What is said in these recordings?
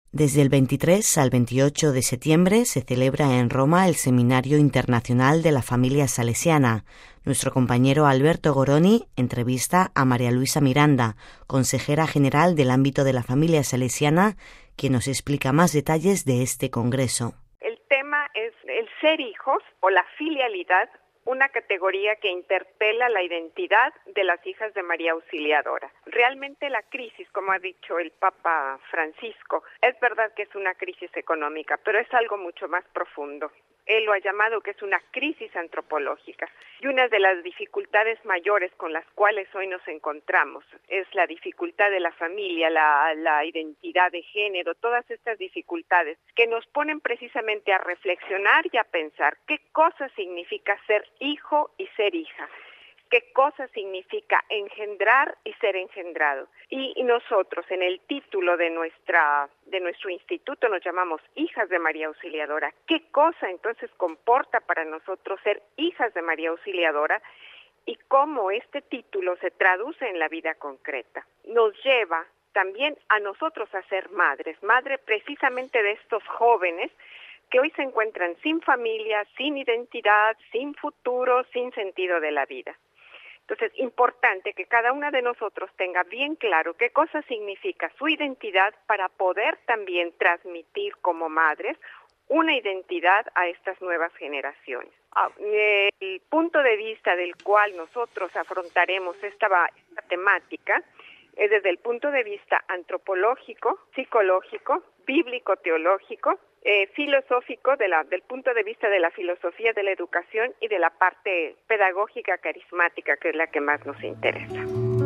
Desde el 23 al 28 de septiembre se celebra en Roma el Seminario Internacional de la Familia Salesiana. Nuestro compañero Alberto Goroni entrevista a María Luisa Miranda, consejera general del ámbito de la familia salesiana, quien nos explica más detalles de este congreso. El tema es el ser hijos o la filialidad, una categoría que interpela la identidad de las hijas de María Auxiliadora. Realmente la crisis, como ha dicho el Papa Francisco, es verdad que es una crisis económica, pero es algo mucho más profundo. Él lo ha llamado que es una crisis antropológica. Y una de las dificultades mayores con las cuales hoy nos encontramos es la dificultad de la familia, la identidad de género, todas estas dificultades que nos ponen precisamente a reflexionar y a pensar qué cosa significa ser hijo y ser hija. ¿Qué cosa significa engendrar y ser engendrado? Y nosotros, en el título de nuestro instituto, nos llamamos Hijas de María Auxiliadora. ¿Qué cosa entonces comporta para nosotros ser hijas de María Auxiliadora? Y cómo este título se traduce en la vida concreta. Nos lleva también a nosotros a ser madres precisamente de estos jóvenes que hoy se encuentran sin familia, sin identidad, sin futuro, sin sentido de la vida. Entonces, importante que cada una de nosotros tenga bien claro qué cosa significa su identidad para poder también transmitir como madres una identidad a estas nuevas generaciones. El punto de vista del cual nosotros afrontaremos esta temática es desde el punto de vista antropológico, psicológico, bíblico-teológico, filosófico, del punto de vista de la filosofía de la educación y de la parte pedagógica carismática, que es la que más nos interesa.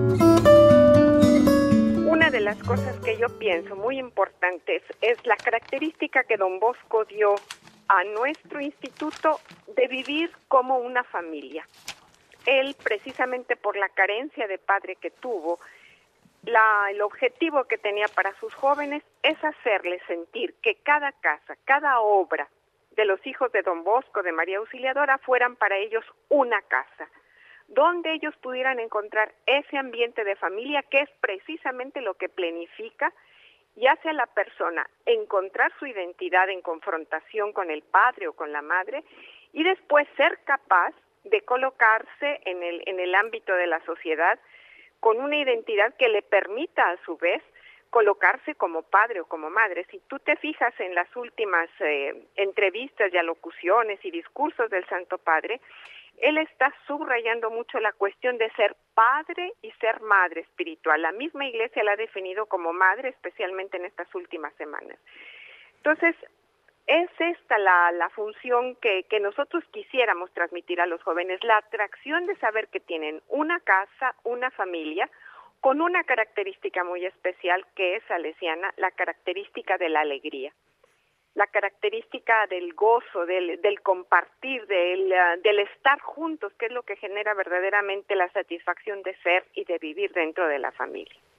Una de las cosas que yo pienso muy importantes es la característica que Don Bosco dio a nuestro instituto de vivir como una familia. Él, precisamente por la carencia de padre que tuvo, el objetivo que tenía para sus jóvenes es hacerles sentir que cada casa, cada obra de los hijos de Don Bosco, de María Auxiliadora, fueran para ellos una casa, donde ellos pudieran encontrar ese ambiente de familia que es precisamente lo que planifica y hace a la persona encontrar su identidad en confrontación con el padre o con la madre y después ser capaz de colocarse en el ámbito de la sociedad con una identidad que le permita a su vez colocarse como padre o como madre. Si tú te fijas en las últimas entrevistas y alocuciones y discursos del Santo Padre, él está subrayando mucho la cuestión de ser padre y ser madre espiritual. La misma Iglesia la ha definido como madre, especialmente en estas últimas semanas. Entonces, es esta la función que nosotros quisiéramos transmitir a los jóvenes, la atracción de saber que tienen una casa, una familia, con una característica muy especial que es salesiana, la característica de la alegría, la característica del gozo, del compartir, del estar juntos, que es lo que genera verdaderamente la satisfacción de ser y de vivir dentro de la familia.